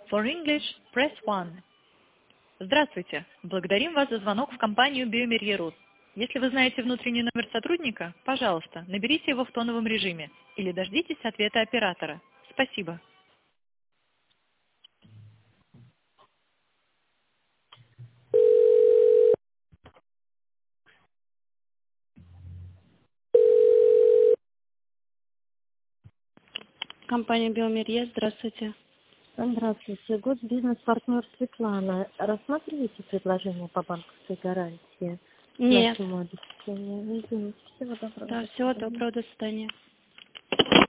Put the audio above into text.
For English, press 1. Здравствуйте. Благодарим вас за звонок в компанию Биомерье. Если вы знаете внутренний номер сотрудника, пожалуйста, наберите его в тоновом режиме или дождитесь ответа оператора. Спасибо. Компания Биомерье, здравствуйте. Здравствуйте. Госбизнес-партнер Светлана. Рассматриваете предложение по банковской гарантии? Нет. На сумму обеспечения? Извините. Всего доброго. Да, всего доброго, до свидания.